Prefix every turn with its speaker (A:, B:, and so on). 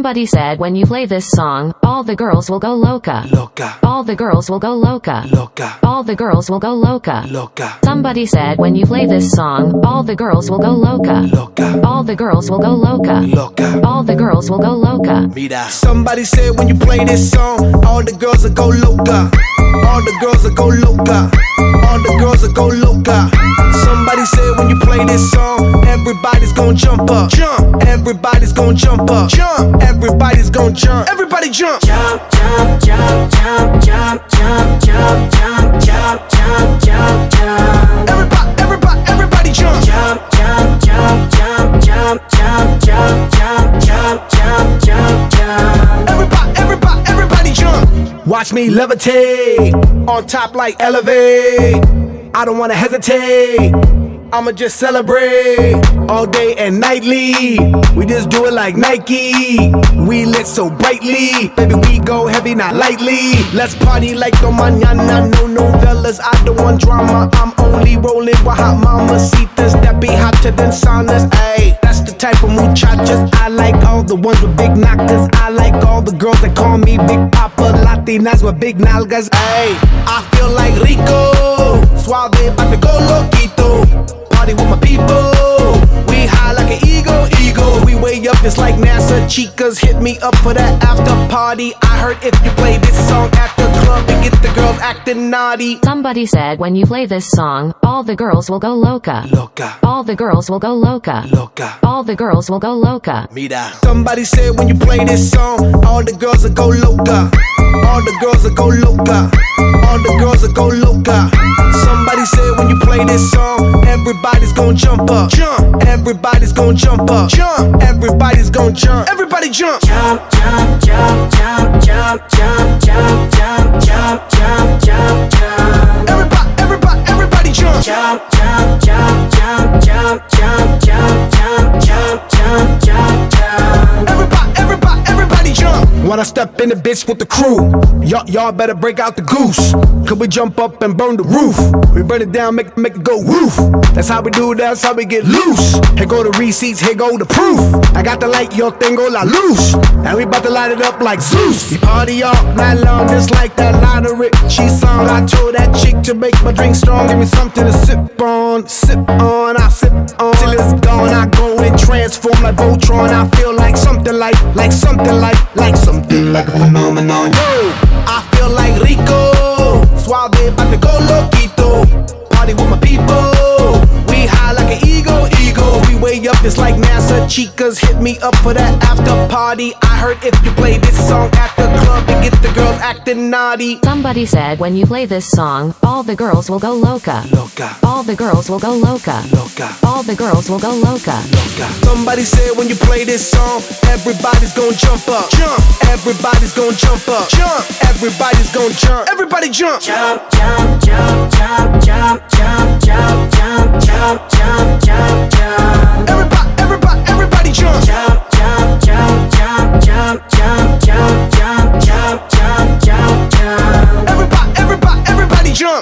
A: Somebody said when you play this song, all the girls will go loca.
B: Loca.
A: All the girls will go loca.
B: Loca.
A: All the girls will go loca.
B: Loca.
A: Somebody said when you play this song, all the girls will go loca.
B: Loca.
A: All the girls will go loca.
B: Loca.
A: All the girls will go loca.
B: Mira. Somebody said when you play this song, all the girls will go loca. All the girls will go loca. All the girls will go loca. Somebody said when you play this song, everybody's gonna jump up. Jump. Everybody's gonna jump up. Jump. Everybody's gonna jump. Everybody jump.
C: Jump, jump, jump, jump, jump, jump, jump, jump, jump, jump, jump, jump.
B: Everybody jump.
C: Jump, jump, jump, jump, jump, jump, jump, jump, jump, jump, jump, jump.
B: Everybody jump. Watch me levitate on top like elevate. I don't wanna hesitate. I'ma just celebrate all day and nightly. We just do it like Nike. We lit so brightly. Baby, we go heavy, not lightly. Let's party like no mañana. No novellas, I don't want drama. I'm only rolling with hot mamacitas that be hotter than saunas. Ayy, that's the type of muchachas. I like all the ones with big knockers. I like all the girls that call me Big Papa. Latinas with big nalgas. Ayy, I feel like Rico. Suave, about to go loquito. Party with my people. We high like an eagle. We way up, it's like NASA. Chicas hit me up for that after party. I heard if you play this song at the club, it get the girls acting naughty.
A: Somebody said when you play this song, all the girls will go loca.
B: Loca.
A: All the girls will go loca.
B: Loca.
A: All the girls will go loca.
B: Mira. Somebody said when you play this song, all the girls will go loca. All the girls will go loca. All the girls will go loca. Somebody said when you play this song, everybody's gonna jump up. Jump. Everybody's gonna jump up. Jump. Everybody's gonna jump. Everybody jump.
C: Jump, jump, jump, jump, jump, jump, jump, jump, jump, jump, jump, jump.
B: Everybody jump.
C: Jump, jump, jump, jump, jump, jump, jump, jump, jump, jump, jump, jump.
B: Everybody jump. When I step in the bitch with the crew, y'all better break out the goose. Could we jump up and burn the roof? We burn it down, make it go woof. That's how we do, that's how we get loose. Here go the receipts, here go the proof. I got the light, your thing go la loose. And we bout to light it up like Zeus. We party all night long, just like that line of Richie song. I told that chick to make my drink strong. Give me something to sip on, I sip on. Till it's gone, I go and transform like Voltron. I feel like something like something like a phenomenon. Yo, I feel like Rico. Suave, about to go loquito. Party with my people. We high like an eagle. We way up, it's like NASA. Chicas hit me up for that after party. I heard if you play this song at the club, it get the girls acting naughty.
A: Somebody said when you play this song, all the girls will go loca.
B: Loca.
A: All the girls will go loca.
B: Loca.
A: All the girls will go loca.
B: Loca. Somebody said when you play this song, everybody's gonna jump up. Jump. Everybody's gonna jump up. Jump. Everybody's gonna jump. Everybody jump.
C: Jump, jump, jump, jump, jump, jump, jump, jump, jump, jump, jump, jump.